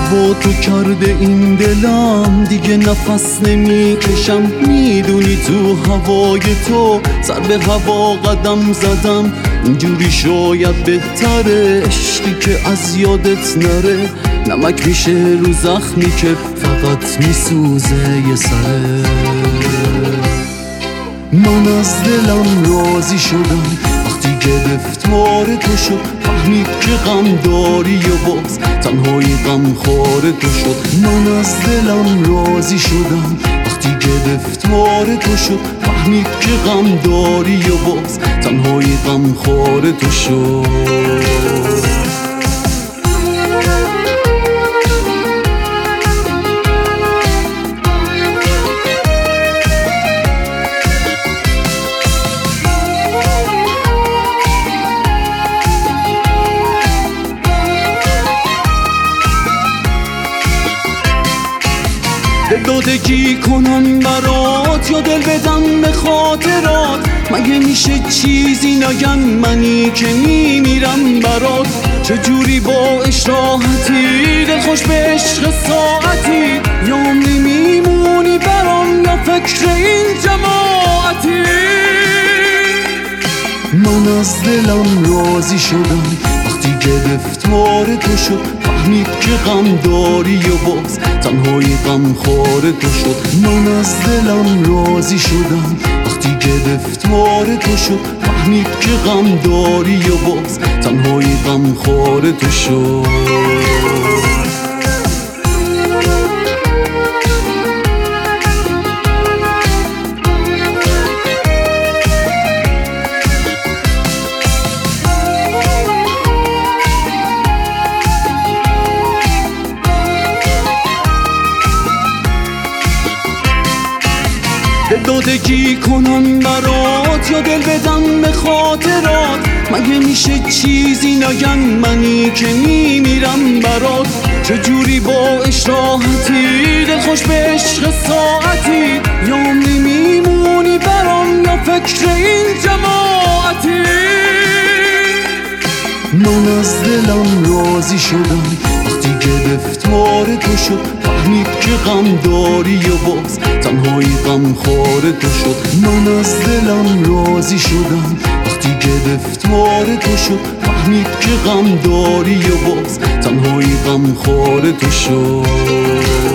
با تو کرده این دلم، دیگه نفس نمیکشم. میدونی تو هوای تو سر به هوا قدم زدم. اینجوری شاید بهتره، عشقی که از یادت نره. نمک میشه رو زخمی که فقط میسوزه یه سره. من از دلم راضی شدم وقتی گرفتار تو شد. فهمید که غم داری و باز تنهایی غم خوار تو شد. من از دلم راضی شدم وقتی گرفتار تو شد. فهمید که غم داری و باز تنهایی غم خوار تو شد. دادگی کنم برات یا دل بدم به خاطرات. مگه میشه چیزی نگم منی که میمیرم برات؟ چجوری با اشراحتی دل خوش به عشق ساعتی؟ یا میمونی برام یا فکر این جماعتی؟ من از دلم راضی شدم وقتی گرفتار تو شد. فهمید که غم داری و باز تنهایی غم خوار تو شد. من از دلم راضی شدم وقتی گرفتار تو شد. فهمید که غم داری و باز تنهایی غم خوار تو شد. دادگی کنم برات یا دل بدم به خاطرات. مگه میشه چیزی نگم منی که میمیرم برات؟ چجوری با اشراحتی دل خوش به عشق ساعتی؟ یا میمونی برام یا فکر این جماعتی؟ من از دلم راضی شدم وقتی گرفتار تو شد. فهمید که غم داری و باز تنهایی غم خوار تو شد. من از دلم راضی شدم وقتی گرفتار تو شد. فهمید که غم داری و باز تنهایی غم خوار تو شد.